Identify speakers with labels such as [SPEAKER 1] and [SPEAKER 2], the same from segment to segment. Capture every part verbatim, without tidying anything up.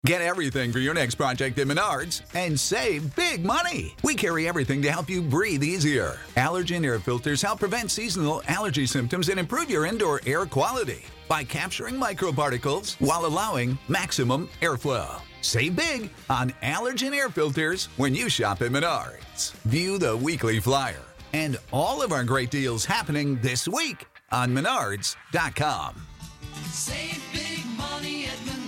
[SPEAKER 1] Get everything for your next project at Menards and save big money. We carry everything to help you breathe easier. Allergen air filters help prevent seasonal allergy symptoms and improve your indoor air quality by capturing microparticles while allowing maximum airflow. Save big on allergen air filters when you shop at Menards. View the weekly flyer and all of our great deals happening this week on menards dot com.
[SPEAKER 2] Save big money at Menards.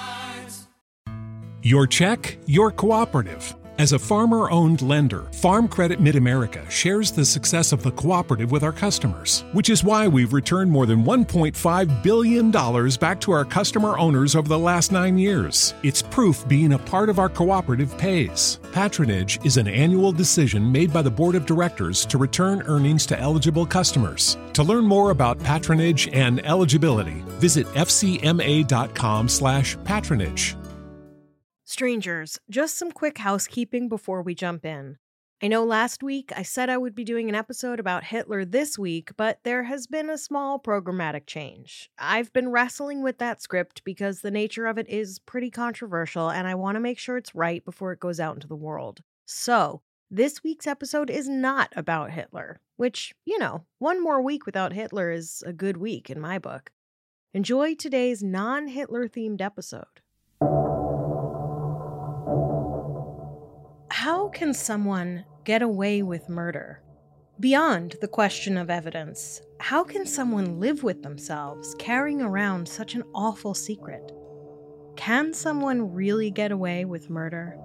[SPEAKER 3] Your check, your cooperative. As a farmer-owned lender, Farm Credit Mid-America shares the success of the cooperative with our customers, which is why we've returned more than one point five billion dollars back to our customer owners over the last nine years. It's proof being a part of our cooperative pays. Patronage is an annual decision made by the Board of Directors to return earnings to eligible customers. To learn more about patronage and eligibility, visit f c m a dot com slash patronage.
[SPEAKER 4] Strangers, just some quick housekeeping before we jump in. I know last week I said I would be doing an episode about Hitler this week, but there has been a small programmatic change. I've been wrestling with that script because the nature of it is pretty controversial, and I want to make sure it's right before it goes out into the world. So, this week's episode is not about Hitler, which, you know, one more week without Hitler is a good week in my book. Enjoy today's non-Hitler themed episode. How can someone get away with murder? Beyond the question of evidence, how can someone live with themselves carrying around such an awful secret? Can someone really get away with murder?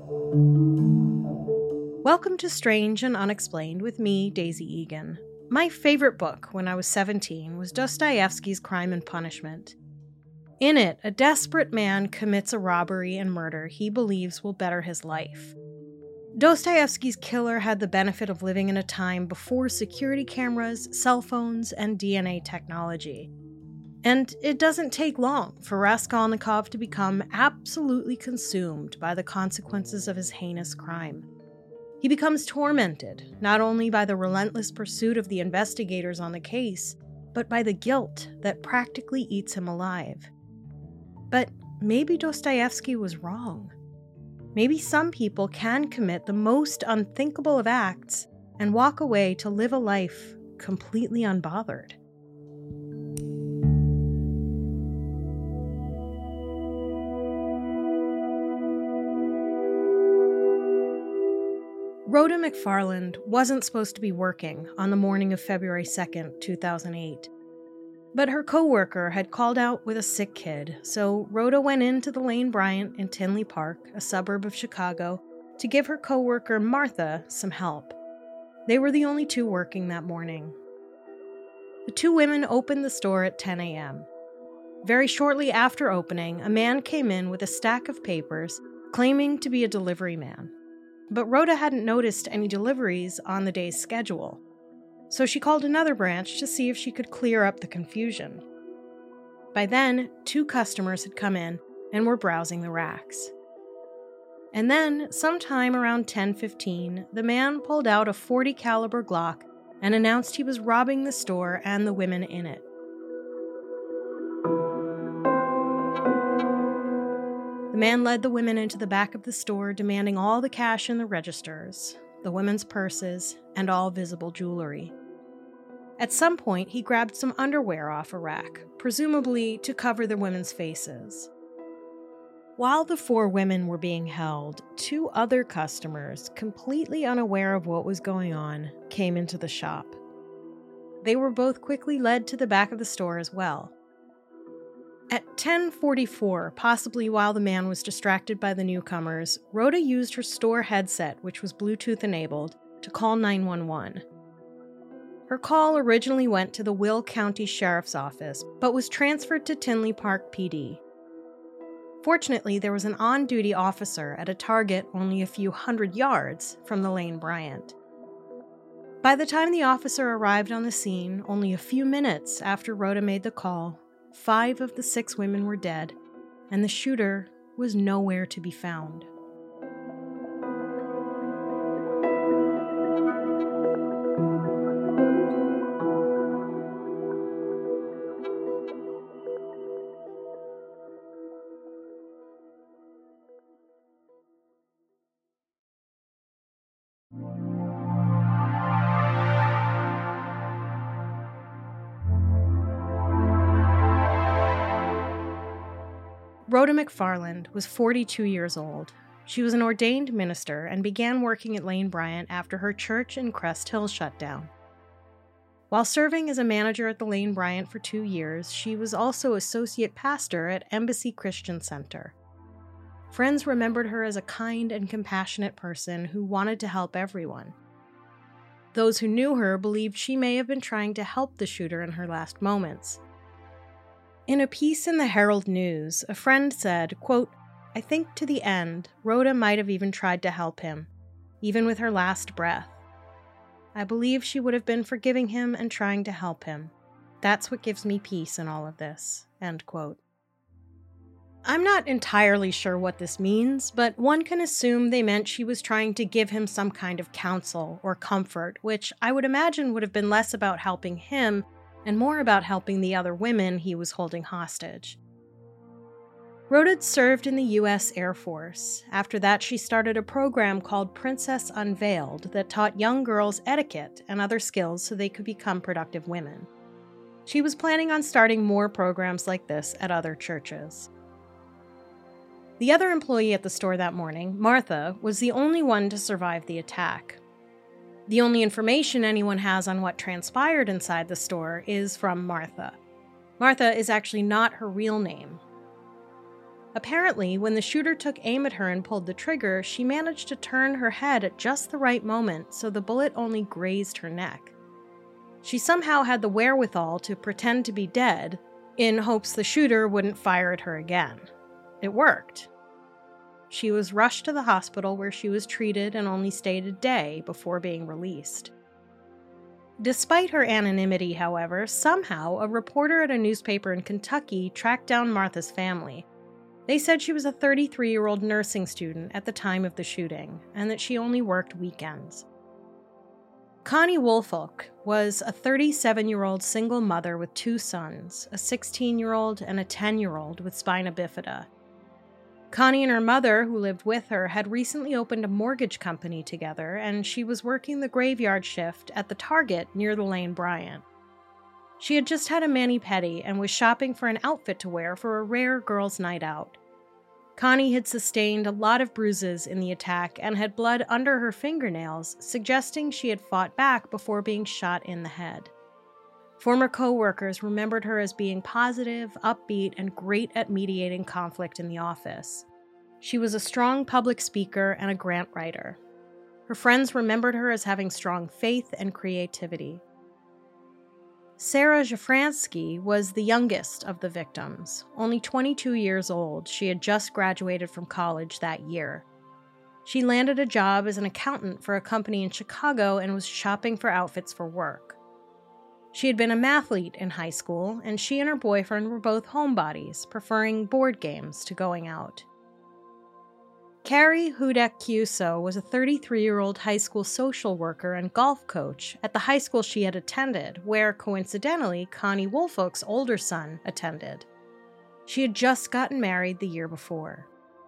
[SPEAKER 4] Welcome to Strange and Unexplained with me, Daisy Egan. My favorite book when I was seventeen was Dostoevsky's Crime and Punishment. In it, a desperate man commits a robbery and murder he believes will better his life. Dostoevsky's killer had the benefit of living in a time before security cameras, cell phones, and D N A technology. And it doesn't take long for Raskolnikov to become absolutely consumed by the consequences of his heinous crime. He becomes tormented, not only by the relentless pursuit of the investigators on the case, but by the guilt that practically eats him alive. But maybe Dostoevsky was wrong. Maybe some people can commit the most unthinkable of acts and walk away to live a life completely unbothered. Rhoda McFarland wasn't supposed to be working on the morning of February second, two thousand eight. But her coworker had called out with a sick kid, so Rhoda went into the Lane Bryant in Tinley Park, a suburb of Chicago, to give her coworker Martha some help. They were the only two working that morning. The two women opened the store at ten a.m. Very shortly after opening, a man came in with a stack of papers, claiming to be a delivery man. But Rhoda hadn't noticed any deliveries on the day's schedule. So she called another branch to see if she could clear up the confusion. By then, two customers had come in and were browsing the racks. And then, sometime around ten fifteen, the man pulled out a forty caliber Glock and announced he was robbing the store and the women in it. The man led the women into the back of the store, demanding all the cash in the registers, the women's purses, and all visible jewelry. At some point, he grabbed some underwear off a rack, presumably to cover the women's faces. While the four women were being held, two other customers, completely unaware of what was going on, came into the shop. They were both quickly led to the back of the store as well. At ten forty-four, possibly while the man was distracted by the newcomers, Rhoda used her store headset, which was Bluetooth-enabled, to call nine one one. Her call originally went to the Will County Sheriff's Office, but was transferred to Tinley Park P D. Fortunately, there was an on-duty officer at a target only a few hundred yards from the Lane Bryant. By the time the officer arrived on the scene, only a few minutes after Rhoda made the call, five of the six women were dead, and the shooter was nowhere to be found. Rhoda McFarland was forty-two years old. She was an ordained minister and began working at Lane Bryant after her church in Crest Hill shut down. While serving as a manager at the Lane Bryant for two years, she was also associate pastor at Embassy Christian Center. Friends remembered her as a kind and compassionate person who wanted to help everyone. Those who knew her believed she may have been trying to help the shooter in her last moments. In a piece in the Herald News, a friend said, quote, "I think to the end, Rhoda might have even tried to help him, even with her last breath. I believe she would have been forgiving him and trying to help him. That's what gives me peace in all of this." End quote. I'm not entirely sure what this means, but one can assume they meant she was trying to give him some kind of counsel or comfort, which I would imagine would have been less about helping him and more about helping the other women he was holding hostage. Rhoda served in the U S Air Force. After that, she started a program called Princess Unveiled that taught young girls etiquette and other skills so they could become productive women. She was planning on starting more programs like this at other churches. The other employee at the store that morning, Martha, was the only one to survive the attack. The only information anyone has on what transpired inside the store is from Martha. Martha is actually not her real name. Apparently, when the shooter took aim at her and pulled the trigger, she managed to turn her head at just the right moment so the bullet only grazed her neck. She somehow had the wherewithal to pretend to be dead in hopes the shooter wouldn't fire at her again. It worked. She was rushed to the hospital where she was treated and only stayed a day before being released. Despite her anonymity, however, somehow a reporter at a newspaper in Kentucky tracked down Martha's family. They said she was a thirty-three-year-old nursing student at the time of the shooting, and that she only worked weekends. Connie Woolfolk was a thirty-seven-year-old single mother with two sons, a sixteen-year-old and a ten-year-old with spina bifida. Connie and her mother, who lived with her, had recently opened a mortgage company together, and she was working the graveyard shift at the Target near the Lane Bryant. She had just had a mani-pedi and was shopping for an outfit to wear for a rare girls' night out. Connie had sustained a lot of bruises in the attack and had blood under her fingernails, suggesting she had fought back before being shot in the head. Former co-workers remembered her as being positive, upbeat, and great at mediating conflict in the office. She was a strong public speaker and a grant writer. Her friends remembered her as having strong faith and creativity. Sarah Jafransky was the youngest of the victims. Only twenty-two years old, she had just graduated from college that year. She landed a job as an accountant for a company in Chicago and was shopping for outfits for work. She had been a mathlete in high school, and she and her boyfriend were both homebodies, preferring board games to going out. Carrie Hudek-Cuso was a thirty-three-year-old high school social worker and golf coach at the high school she had attended, where, coincidentally, Connie Woolfolk's older son attended. She had just gotten married the year before.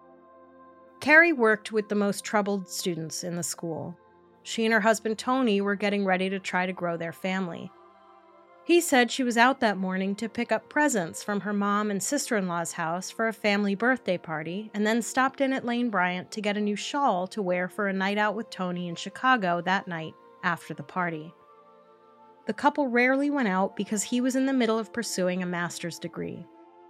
[SPEAKER 4] Carrie worked with the most troubled students in the school. She and her husband Tony were getting ready to try to grow their family. He said she was out that morning to pick up presents from her mom and sister-in-law's house for a family birthday party, and then stopped in at Lane Bryant to get a new shawl to wear for a night out with Tony in Chicago that night after the party. The couple rarely went out because he was in the middle of pursuing a master's degree.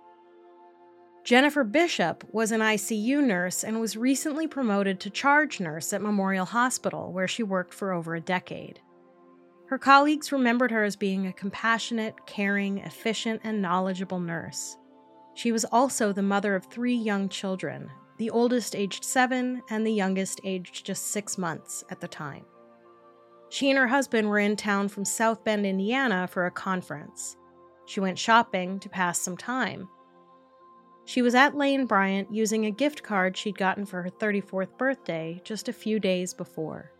[SPEAKER 4] Jennifer Bishop was an I C U nurse and was recently promoted to charge nurse at Memorial Hospital, where she worked for over a decade. Her colleagues remembered her as being a compassionate, caring, efficient, and knowledgeable nurse. She was also the mother of three young children, the oldest aged seven and the youngest aged just six months at the time. She and her husband were in town from South Bend, Indiana for a conference. She went shopping to pass some time. She was at Lane Bryant using a gift card she'd gotten for her thirty-fourth birthday just a few days before.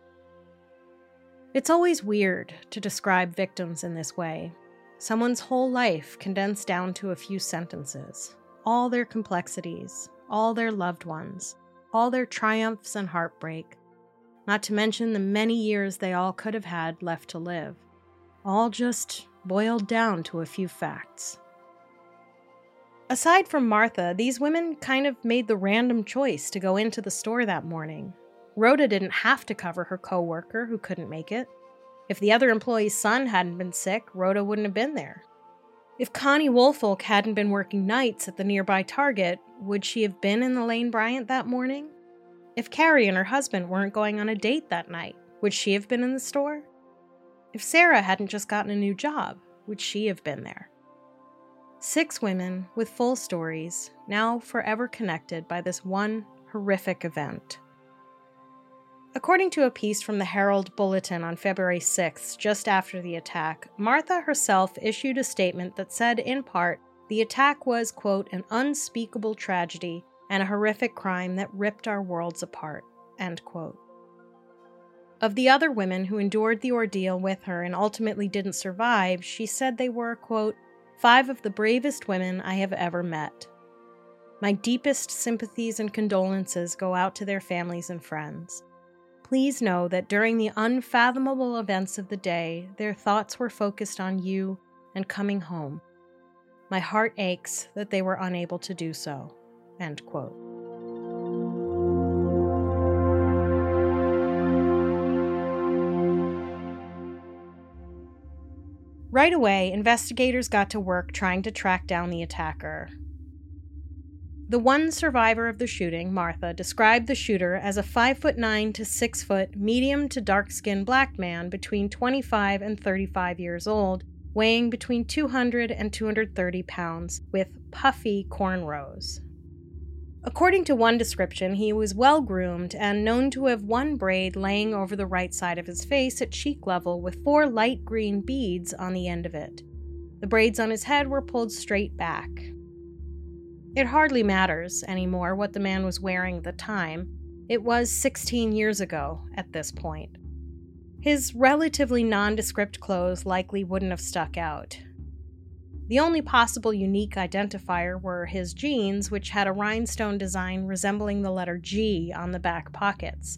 [SPEAKER 4] It's always weird to describe victims in this way. Someone's whole life condensed down to a few sentences. All their complexities, all their loved ones, all their triumphs and heartbreak. Not to mention the many years they all could have had left to live. All just boiled down to a few facts. Aside from Martha, these women kind of made the random choice to go into the store that morning. Rhoda didn't have to cover her co-worker who couldn't make it. If the other employee's son hadn't been sick, Rhoda wouldn't have been there. If Connie Woolfolk hadn't been working nights at the nearby Target, would she have been in the Lane Bryant that morning? If Carrie and her husband weren't going on a date that night, would she have been in the store? If Sarah hadn't just gotten a new job, would she have been there? Six women with full stories, now forever connected by this one horrific event. According to a piece from the Herald Bulletin on February sixth, just after the attack, Martha herself issued a statement that said, in part, the attack was, quote, an unspeakable tragedy and a horrific crime that ripped our worlds apart, end quote. Of the other women who endured the ordeal with her and ultimately didn't survive, she said they were, quote, five of the bravest women I have ever met. My deepest sympathies and condolences go out to their families and friends. Please know that during the unfathomable events of the day, their thoughts were focused on you and coming home. My heart aches that they were unable to do so, end quote. Right away, investigators got to work trying to track down the attacker. The one survivor of the shooting, Martha, described the shooter as a five foot nine to six foot, medium to dark-skinned black man between twenty-five and thirty-five years old, weighing between two hundred and two hundred thirty pounds, with puffy cornrows. According to one description, he was well-groomed and known to have one braid laying over the right side of his face at cheek level with four light green beads on the end of it. The braids on his head were pulled straight back. It hardly matters anymore what the man was wearing at the time. It was sixteen years ago at this point. His relatively nondescript clothes likely wouldn't have stuck out. The only possible unique identifier were his jeans, which had a rhinestone design resembling the letter G on the back pockets.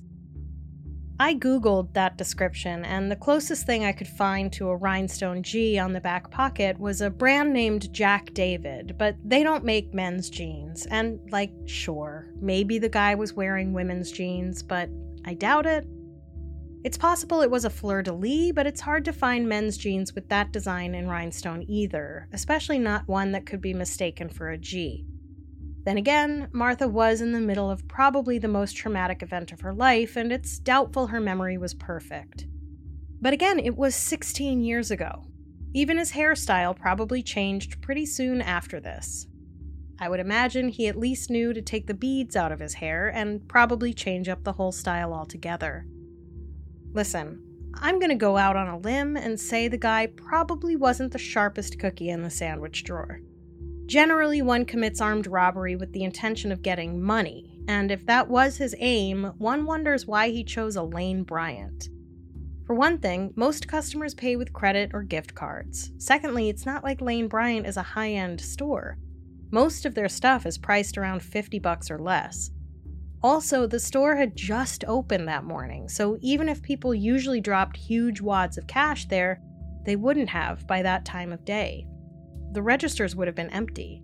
[SPEAKER 4] I googled that description, and the closest thing I could find to a rhinestone G on the back pocket was a brand named Jack David, but they don't make men's jeans, and, like, sure, maybe the guy was wearing women's jeans, but I doubt it. It's possible it was a fleur-de-lis, but it's hard to find men's jeans with that design in rhinestone either, especially not one that could be mistaken for a G. Then again, Martha was in the middle of probably the most traumatic event of her life, and it's doubtful her memory was perfect. But again, it was sixteen years ago. Even his hairstyle probably changed pretty soon after this. I would imagine he at least knew to take the beads out of his hair and probably change up the whole style altogether. Listen, I'm gonna go out on a limb and say the guy probably wasn't the sharpest cookie in the sandwich drawer. Generally, one commits armed robbery with the intention of getting money, and if that was his aim, one wonders why he chose a Lane Bryant. For one thing, most customers pay with credit or gift cards. Secondly, it's not like Lane Bryant is a high-end store. Most of their stuff is priced around fifty bucks or less. Also, the store had just opened that morning, so even if people usually dropped huge wads of cash there, they wouldn't have by that time of day. The registers would have been empty.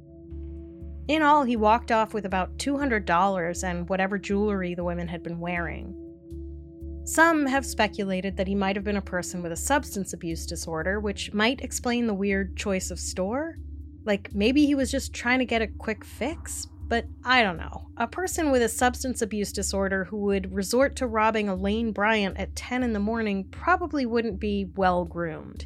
[SPEAKER 4] In all, he walked off with about two hundred dollars and whatever jewelry the women had been wearing. Some have speculated that he might have been a person with a substance abuse disorder, which might explain the weird choice of store. Like, maybe he was just trying to get a quick fix? But I don't know. A person with a substance abuse disorder who would resort to robbing a Lane Bryant at ten in the morning probably wouldn't be well-groomed.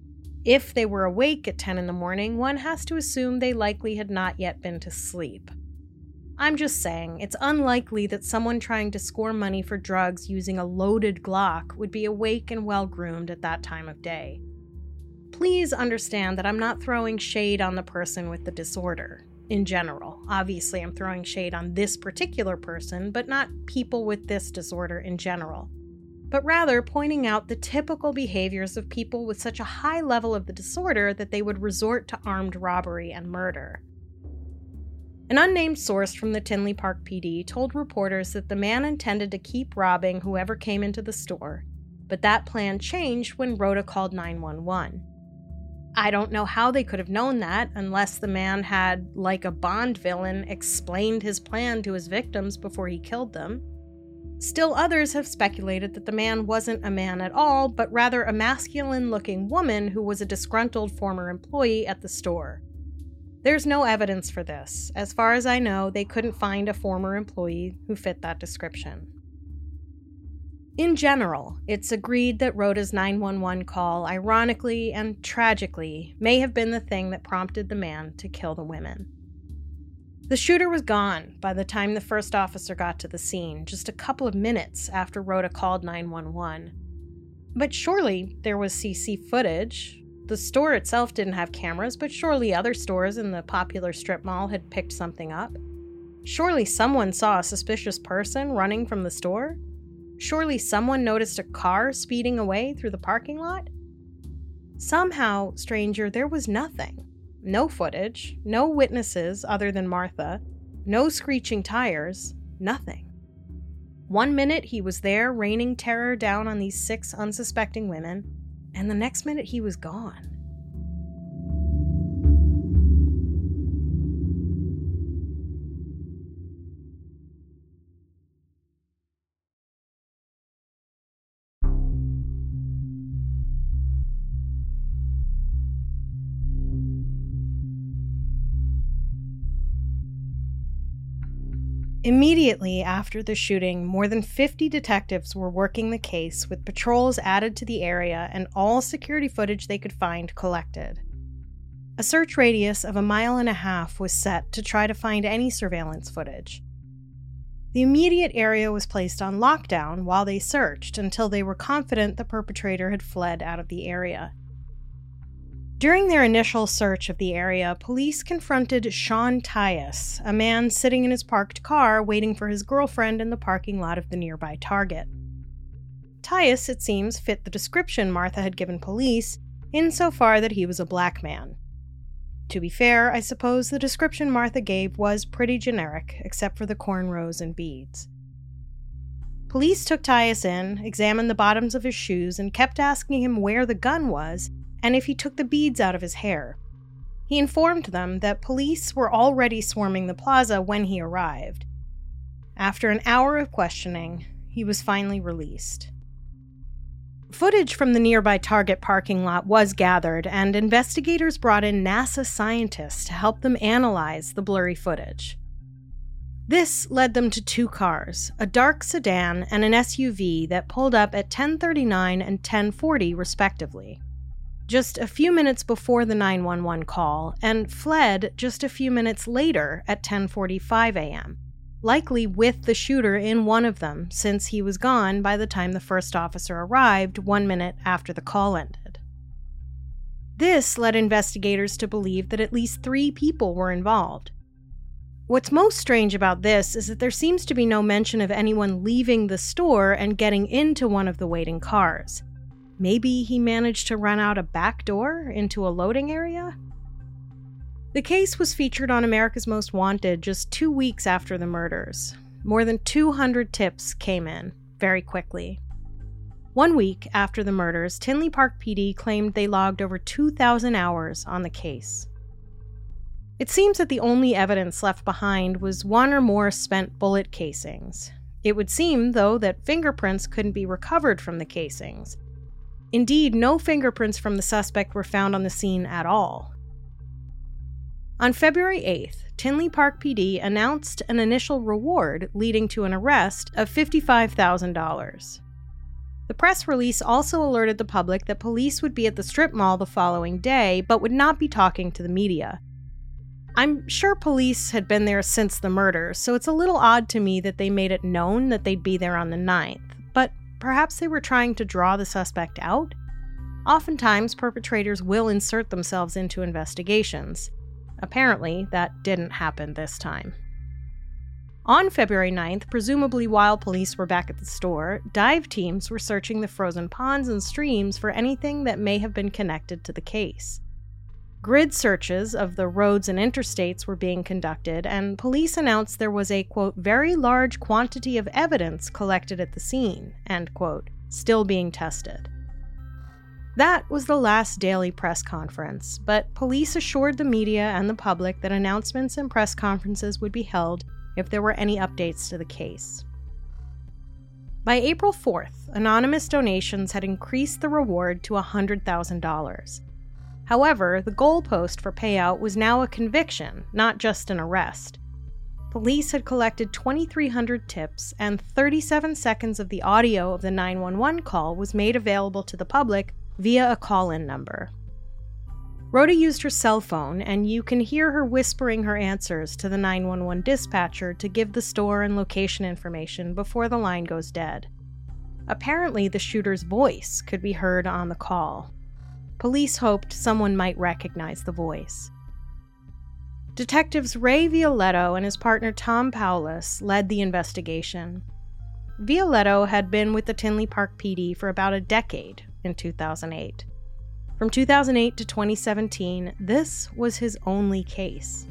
[SPEAKER 4] If they were awake at ten in the morning, one has to assume they likely had not yet been to sleep. I'm just saying, it's unlikely that someone trying to score money for drugs using a loaded Glock would be awake and well-groomed at that time of day. Please understand that I'm not throwing shade on the person with the disorder. In general. Obviously, I'm throwing shade on this particular person, but not people with this disorder in general. But rather pointing out the typical behaviors of people with such a high level of the disorder that they would resort to armed robbery and murder. An unnamed source from the Tinley Park P D told reporters that the man intended to keep robbing whoever came into the store, but that plan changed when Rhoda called nine one one. I don't know how they could have known that unless the man had, like a Bond villain, explained his plan to his victims before he killed them. Still others have speculated that the man wasn't a man at all, but rather a masculine-looking woman who was a disgruntled former employee at the store. There's no evidence for this. As far as I know, they couldn't find a former employee who fit that description. In general, it's agreed that Rhoda's nine one one call, ironically and tragically, may have been the thing that prompted the man to kill the women. The shooter was gone by the time the first officer got to the scene, just a couple of minutes after Rhoda called nine one one. But surely there was C C footage. The store itself didn't have cameras, but surely other stores in the popular strip mall had picked something up. Surely someone saw a suspicious person running from the store. Surely someone noticed a car speeding away through the parking lot? Somehow, stranger, there was nothing. No footage, no witnesses other than Martha, no screeching tires, nothing. One minute he was there raining terror down on these six unsuspecting women, and the next minute he was gone. Immediately after the shooting, more than fifty detectives were working the case with patrols added to the area and all security footage they could find collected. A search radius of a mile and a half was set to try to find any surveillance footage. The immediate area was placed on lockdown while they searched until they were confident the perpetrator had fled out of the area. During their initial search of the area, police confronted Sean Tyus, a man sitting in his parked car waiting for his girlfriend in the parking lot of the nearby Target. Tyus, it seems, fit the description Martha had given police, insofar that he was a black man. To be fair, I suppose the description Martha gave was pretty generic, except for the cornrows and beads. Police took Tyus in, examined the bottoms of his shoes, and kept asking him where the gun was, and if he took the beads out of his hair. He informed them that police were already swarming the plaza when he arrived. After an hour of questioning, he was finally released. Footage from the nearby Target parking lot was gathered, and investigators brought in NASA scientists to help them analyze the blurry footage. This led them to two cars, a dark sedan and an S U V that pulled up at ten thirty-nine and ten forty respectively, just a few minutes before the nine one one call, and fled just a few minutes later at ten forty-five a.m., likely with the shooter in one of them, since he was gone by the time the first officer arrived one minute after the call ended. This led investigators to believe that at least three people were involved. What's most strange about this is that there seems to be no mention of anyone leaving the store and getting into one of the waiting cars. Maybe he managed to run out a back door into a loading area? The case was featured on America's Most Wanted just two weeks after the murders. More than two hundred tips came in, very quickly. One week after the murders, Tinley Park P D claimed they logged over two thousand hours on the case. It seems that the only evidence left behind was one or more spent bullet casings. It would seem, though, that fingerprints couldn't be recovered from the casings. Indeed, no fingerprints from the suspect were found on the scene at all. On February eighth, Tinley Park P D announced an initial reward leading to an arrest of fifty-five thousand dollars. The press release also alerted the public that police would be at the strip mall the following day, but would not be talking to the media. I'm sure police had been there since the murder, so it's a little odd to me that they made it known that they'd be there on the ninth, but perhaps they were trying to draw the suspect out? Oftentimes, perpetrators will insert themselves into investigations. Apparently, that didn't happen this time. On February ninth, presumably while police were back at the store, dive teams were searching the frozen ponds and streams for anything that may have been connected to the case. Grid searches of the roads and interstates were being conducted, and police announced there was a, quote, very large quantity of evidence collected at the scene, end quote, still being tested. That was the last daily press conference, but police assured the media and the public that announcements and press conferences would be held if there were any updates to the case. By April fourth, anonymous donations had increased the reward to one hundred thousand dollars. However, the goalpost for payout was now a conviction, not just an arrest. Police had collected twenty-three hundred tips, and thirty-seven seconds of the audio of the nine one one call was made available to the public via a call-in number. Rhoda used her cell phone, and you can hear her whispering her answers to the nine one one dispatcher to give the store and location information before the line goes dead. Apparently, the shooter's voice could be heard on the call. Police hoped someone might recognize the voice. Detectives Ray Violetto and his partner Tom Paulus led the investigation. Violetto had been with the Tinley Park P D for about a decade in two thousand eight. From two thousand eight to twenty seventeen, this was his only case.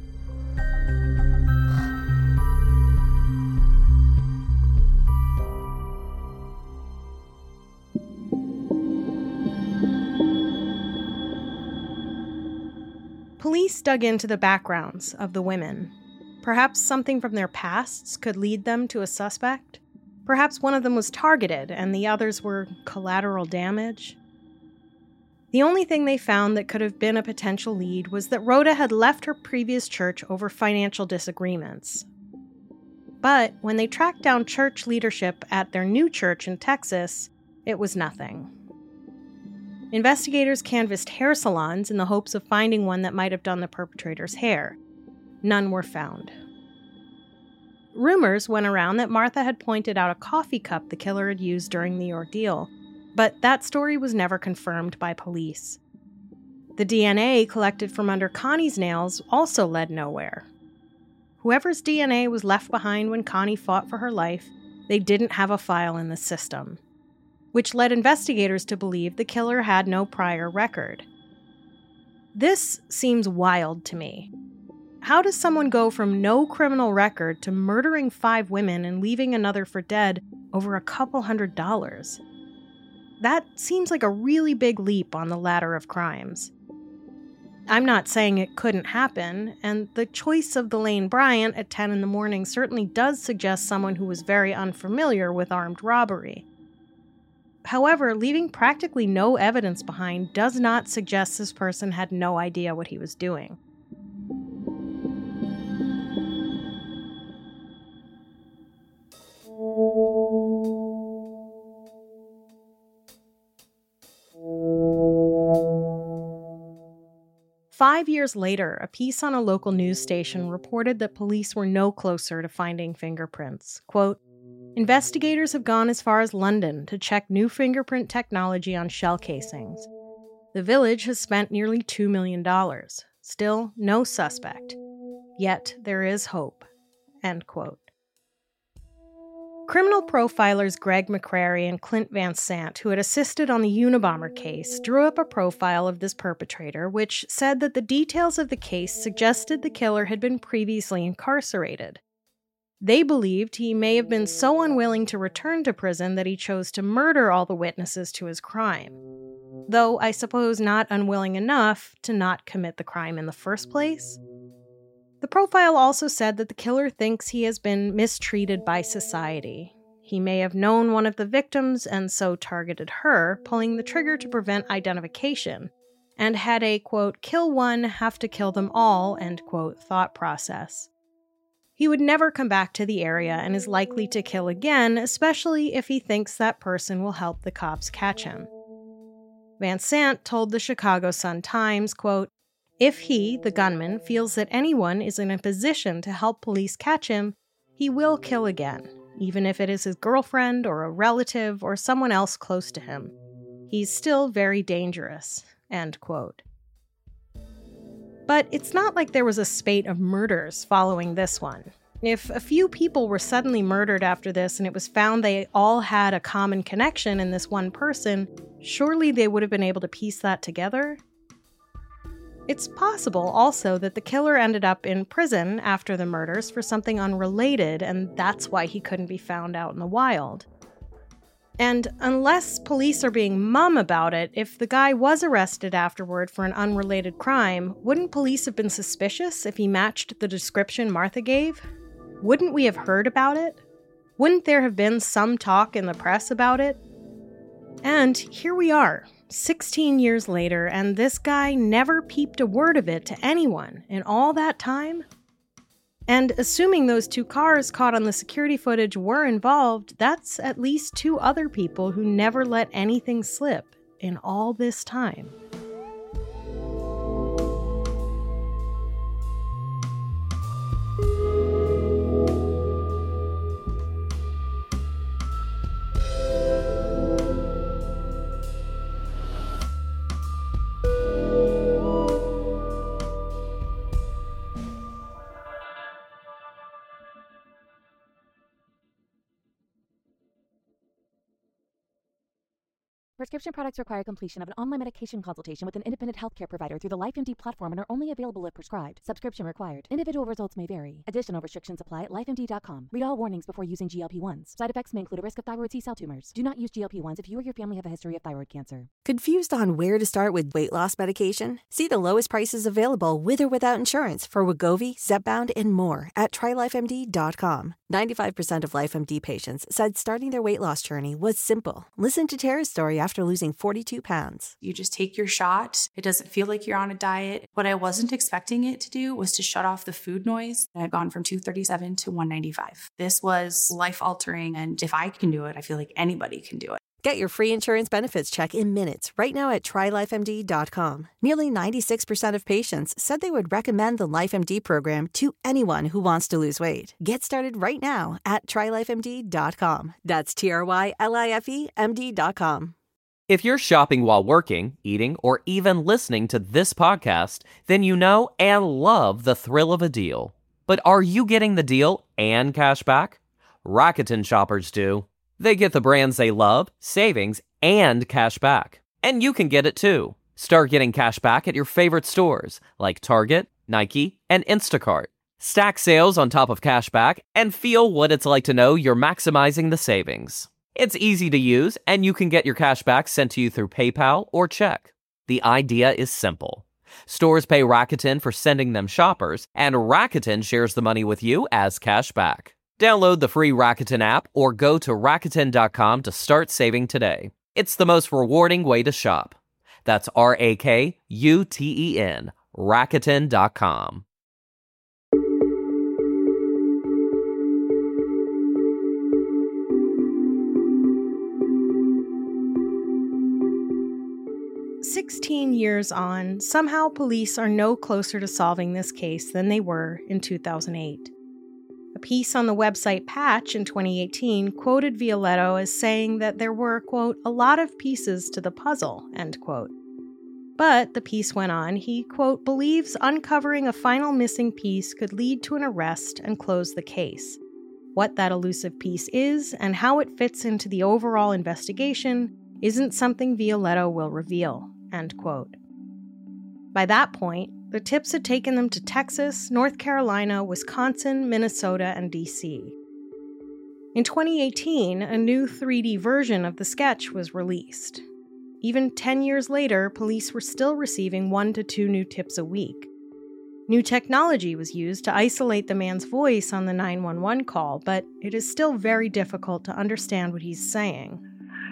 [SPEAKER 4] Police dug into the backgrounds of the women. Perhaps something from their pasts could lead them to a suspect. Perhaps one of them was targeted and the others were collateral damage. The only thing they found that could have been a potential lead was that Rhoda had left her previous church over financial disagreements. But when they tracked down church leadership at their new church in Texas, it was nothing. Investigators canvassed hair salons in the hopes of finding one that might have done the perpetrator's hair. None were found. Rumors went around that Martha had pointed out a coffee cup the killer had used during the ordeal, but that story was never confirmed by police. The D N A collected from under Connie's nails also led nowhere. Whoever's D N A was left behind when Connie fought for her life, they didn't have a file in the system, which led investigators to believe the killer had no prior record. This seems wild to me. How does someone go from no criminal record to murdering five women and leaving another for dead over a couple hundred dollars? That seems like a really big leap on the ladder of crimes. I'm not saying it couldn't happen, and the choice of the Lane Bryant at ten in the morning certainly does suggest someone who was very unfamiliar with armed robbery. However, leaving practically no evidence behind does not suggest this person had no idea what he was doing. Five years later, a piece on a local news station reported that police were no closer to finding fingerprints. Quote, "Investigators have gone as far as London to check new fingerprint technology on shell casings. The village has spent nearly two million dollars. Still, no suspect. Yet, there is hope." End quote. Criminal profilers Greg McCrary and Clint Van Sant, who had assisted on the Unabomber case, drew up a profile of this perpetrator, which said that the details of the case suggested the killer had been previously incarcerated. They believed he may have been so unwilling to return to prison that he chose to murder all the witnesses to his crime. Though, I suppose, not unwilling enough to not commit the crime in the first place. The profile also said that the killer thinks he has been mistreated by society. He may have known one of the victims and so targeted her, pulling the trigger to prevent identification, and had a, quote, kill one, have to kill them all, end quote, thought process. He would never come back to the area and is likely to kill again, especially if he thinks that person will help the cops catch him. Van Sant told the Chicago Sun-Times, quote, "If he, the gunman, feels that anyone is in a position to help police catch him, he will kill again, even if it is his girlfriend or a relative or someone else close to him. He's still very dangerous," end quote. But it's not like there was a spate of murders following this one. If a few people were suddenly murdered after this and it was found they all had a common connection in this one person, surely they would have been able to piece that together? It's possible also that the killer ended up in prison after the murders for something unrelated, and that's why he couldn't be found out in the wild. And unless police are being mum about it, if the guy was arrested afterward for an unrelated crime, wouldn't police have been suspicious if he matched the description Martha gave? Wouldn't we have heard about it? Wouldn't there have been some talk in the press about it? And here we are, sixteen years later, and this guy never peeped a word of it to anyone in all that time? And assuming those two cars caught on the security footage were involved, that's at least two other people who never let anything slip in all this time.
[SPEAKER 5] Prescription products require completion of an online medication consultation with an independent healthcare provider through the LifeMD platform and are only available if prescribed. Subscription required. Individual results may vary. Additional restrictions apply at life M D dot com. Read all warnings before using G L P one s. Side effects may include a risk of thyroid C-cell tumors. Do not use G L P one s if you or your family have a history of thyroid cancer.
[SPEAKER 6] Confused on where to start with weight loss medication? See the lowest prices available with or without insurance for Wegovy, Zepbound, and more at try life M D dot com. ninety-five percent of LifeMD patients said starting their weight loss journey was simple. Listen to Tara's story after losing forty-two pounds.
[SPEAKER 7] You just take your shot. It doesn't feel like you're on a diet. What I wasn't expecting it to do was to shut off the food noise. I had gone from two thirty-seven to one ninety-five. This was life-altering, and if I can do it, I feel like anybody can do it.
[SPEAKER 6] Get your free insurance benefits check in minutes right now at try life M D dot com. Nearly ninety-six percent of patients said they would recommend the LifeMD program to anyone who wants to lose weight. Get started right now at try life M D dot com. That's T R Y L I F E M D dot com.
[SPEAKER 8] If you're shopping while working, eating, or even listening to this podcast, then you know and love the thrill of a deal. But are you getting the deal and cash back? Rakuten shoppers do. They get the brands they love, savings, and cash back. And you can get it too. Start getting cash back at your favorite stores like Target, Nike, and Instacart. Stack sales on top of cash back and feel what it's like to know you're maximizing the savings. It's easy to use, and you can get your cash back sent to you through PayPal or check. The idea is simple. Stores pay Rakuten for sending them shoppers, and Rakuten shares the money with you as cash back. Download the free Rakuten app or go to Rakuten dot com to start saving today. It's the most rewarding way to shop. That's R A K U T E N, Rakuten dot com.
[SPEAKER 4] Sixteen years on, somehow police are no closer to solving this case than they were in two thousand eight. A piece on the website Patch in twenty eighteen quoted Violetto as saying that there were, quote, a lot of pieces to the puzzle, end quote. But, the piece went on, he, quote, believes uncovering a final missing piece could lead to an arrest and close the case. What that elusive piece is and how it fits into the overall investigation isn't something Violetto will reveal, end quote. By that point, the tips had taken them to Texas, North Carolina, Wisconsin, Minnesota, and D C. In twenty eighteen, a new three D version of the sketch was released. Even ten years later, police were still receiving one to two new tips a week. New technology was used to isolate the man's voice on the nine one one call, but it is still very difficult to understand what he's saying.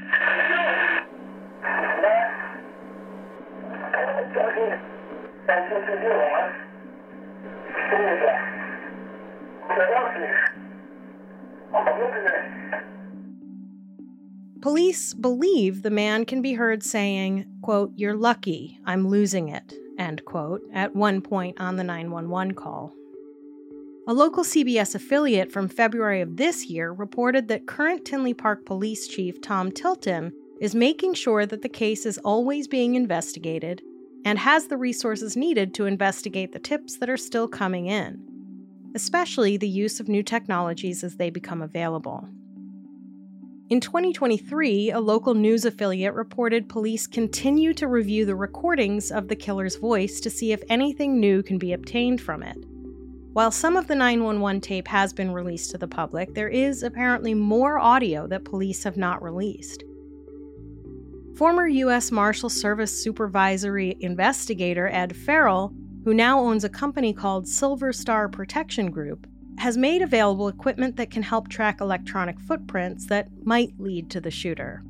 [SPEAKER 4] Police believe the man can be heard saying, quote, you're lucky, I'm losing it, end quote, at one point on the nine one one call. A local C B S affiliate from February of this year reported that current Tinley Park Police Chief Tom Tilton is making sure that the case is always being investigated and has the resources needed to investigate the tips that are still coming in, especially the use of new technologies as they become available. In twenty twenty-three, a local news affiliate reported police continue to review the recordings of the killer's voice to see if anything new can be obtained from it. While some of the nine one one tape has been released to the public, there is apparently more audio that police have not released. Former U S Marshal Service Supervisory Investigator Ed Farrell, who now owns a company called Silver Star Protection Group, has made available equipment that can help track electronic footprints that might lead to the shooter.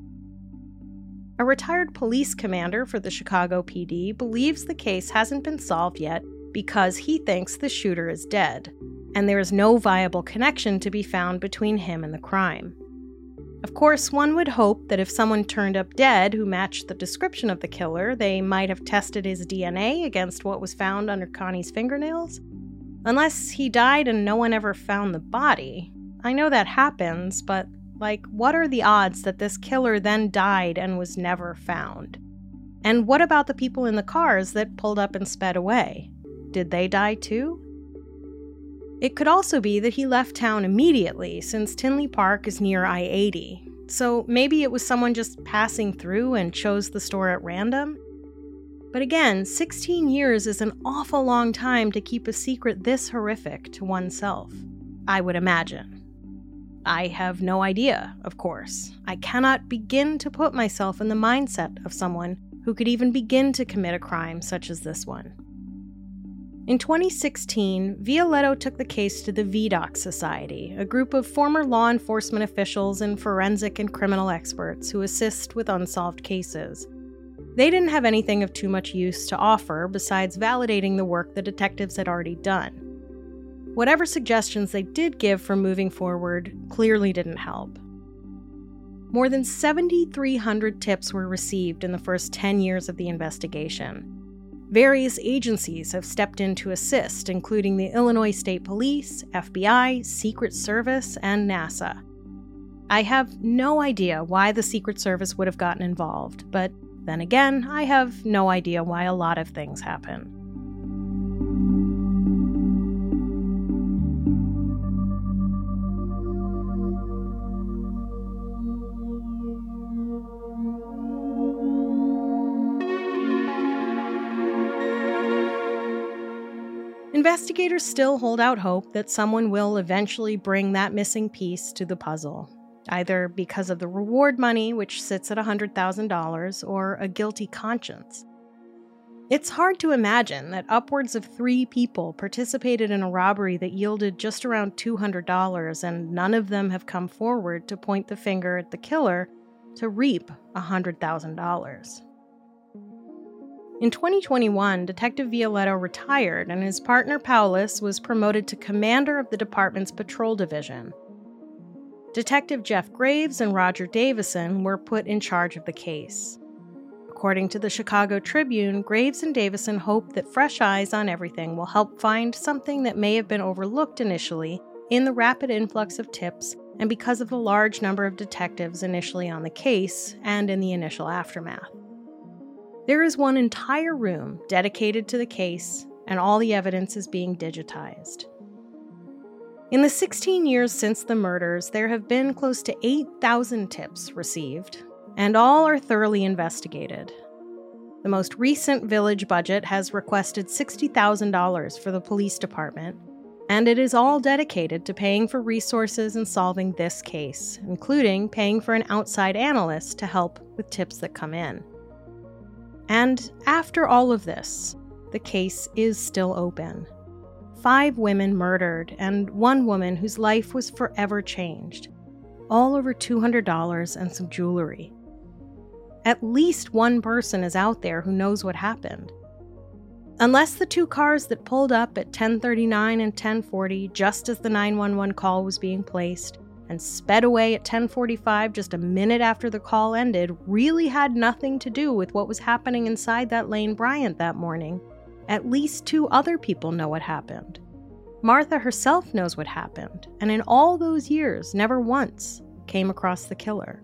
[SPEAKER 4] A retired police commander for the Chicago P D believes the case hasn't been solved yet because he thinks the shooter is dead, and there is no viable connection to be found between him and the crime. Of course, one would hope that if someone turned up dead who matched the description of the killer, they might have tested his D N A against what was found under Connie's fingernails. Unless he died and no one ever found the body. I know that happens, but, like, what are the odds that this killer then died and was never found? And what about the people in the cars that pulled up and sped away? Did they die too? It could also be that he left town immediately, since Tinley Park is near I eighty. So maybe it was someone just passing through and chose the store at random? But again, sixteen years is an awful long time to keep a secret this horrific to oneself, I would imagine. I have no idea, of course. I cannot begin to put myself in the mindset of someone who could even begin to commit a crime such as this one. In twenty sixteen, Violetto took the case to the V DOC Society, a group of former law enforcement officials and forensic and criminal experts who assist with unsolved cases. They didn't have anything of too much use to offer besides validating the work the detectives had already done. Whatever suggestions they did give for moving forward clearly didn't help. More than seven thousand three hundred tips were received in the first ten years of the investigation. Various agencies have stepped in to assist, including the Illinois State Police, F B I, Secret Service, and NASA. I have no idea why the Secret Service would have gotten involved, but then again, I have no idea why a lot of things happen. Investigators still hold out hope that someone will eventually bring that missing piece to the puzzle, either because of the reward money, which sits at one hundred thousand dollars, or a guilty conscience. It's hard to imagine that upwards of three people participated in a robbery that yielded just around two hundred dollars, and none of them have come forward to point the finger at the killer to reap one hundred thousand dollars. In twenty twenty-one, Detective Violetto retired, and his partner Paulus was promoted to commander of the department's patrol division. Detective Jeff Graves and Roger Davison were put in charge of the case. According to the Chicago Tribune, Graves and Davison hope that fresh eyes on everything will help find something that may have been overlooked initially in the rapid influx of tips and because of the large number of detectives initially on the case and in the initial aftermath. There is one entire room dedicated to the case, and all the evidence is being digitized. In the sixteen years since the murders, there have been close to eight thousand tips received, and all are thoroughly investigated. The most recent village budget has requested sixty thousand dollars for the police department, and it is all dedicated to paying for resources and solving this case, including paying for an outside analyst to help with tips that come in. And after all of this, the case is still open. Five women murdered and one woman whose life was forever changed. All over two hundred dollars and some jewelry. At least one person is out there who knows what happened. Unless the two cars that pulled up at ten thirty-nine and ten forty just as the nine one one call was being placed and sped away at ten forty-five just a minute after the call ended really had nothing to do with what was happening inside that Lane Bryant that morning, at least two other people know what happened. Martha herself knows what happened, and in all those years never once came across the killer.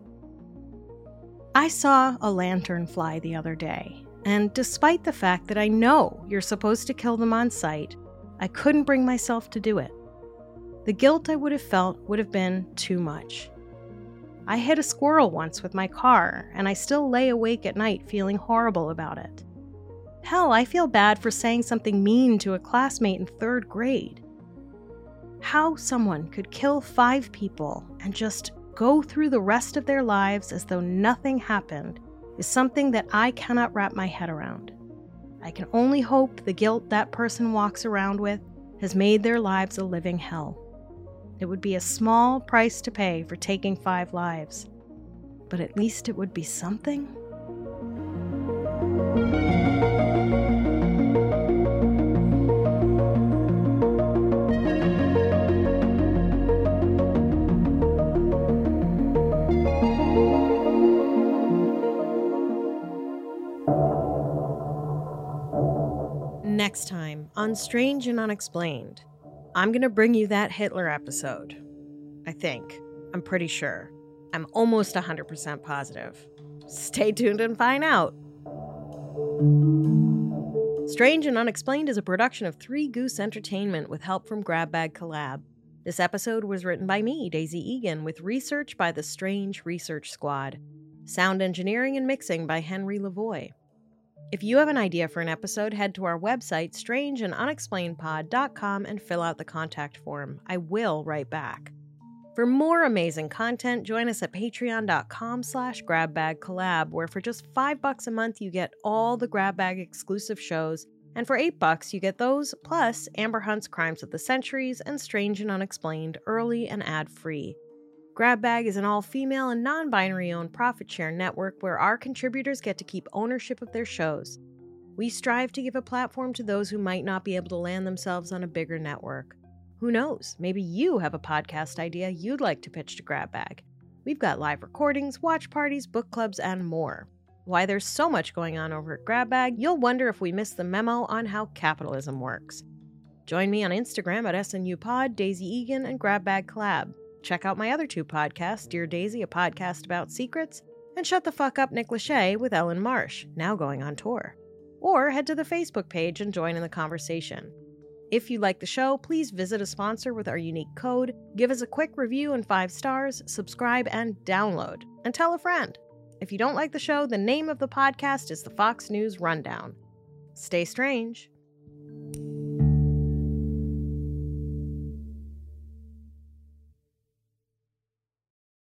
[SPEAKER 4] I saw a lantern fly the other day, and despite the fact that I know you're supposed to kill them on sight, I couldn't bring myself to do it. The guilt I would have felt would have been too much. I hit a squirrel once with my car, and I still lay awake at night feeling horrible about it. Hell, I feel bad for saying something mean to a classmate in third grade. How someone could kill five people and just go through the rest of their lives as though nothing happened is something that I cannot wrap my head around. I can only hope the guilt that person walks around with has made their lives a living hell. It would be a small price to pay for taking five lives, but at least it would be something. Next time on Strange and Unexplained, I'm going to bring you that Hitler episode. I think. I'm pretty sure. I'm almost one hundred percent positive. Stay tuned and find out. Strange and Unexplained is a production of Three Goose Entertainment with help from Grab Bag Collab. This episode was written by me, Daisy Egan, with research by the Strange Research Squad. Sound engineering and mixing by Henry Lavoie. If you have an idea for an episode, head to our website, strange and unexplained pod dot com, and fill out the contact form. I will write back. For more amazing content, join us at patreon.com slash grabbagcollab, where for just five bucks a month you get all the Grab Bag exclusive shows, and for eight bucks you get those, plus Amber Hunt's Crimes of the Centuries and Strange and Unexplained early and ad-free. Grab Bag is an all-female and non-binary owned profit share network where our contributors get to keep ownership of their shows. We strive to give a platform to those who might not be able to land themselves on a bigger network. Who knows, maybe you have a podcast idea you'd like to pitch to Grab Bag. We've got live recordings, watch parties, book clubs, and more. Why there's so much going on over at Grab Bag, you'll wonder if we missed the memo on how capitalism works. Join me on Instagram at S N U Pod, Daisy Egan, and Grab Bag Collab. Check out my other two podcasts, Dear Daisy, a podcast about secrets, and Shut the Fuck Up, Nick Lachey with Ellen Marsh, now going on tour. Or head to the Facebook page and join in the conversation. If you like the show, please visit a sponsor with our unique code, give us a quick review and five stars, subscribe, and download. And tell a friend. If you don't like the show, the name of the podcast is the Fox News Rundown. Stay strange.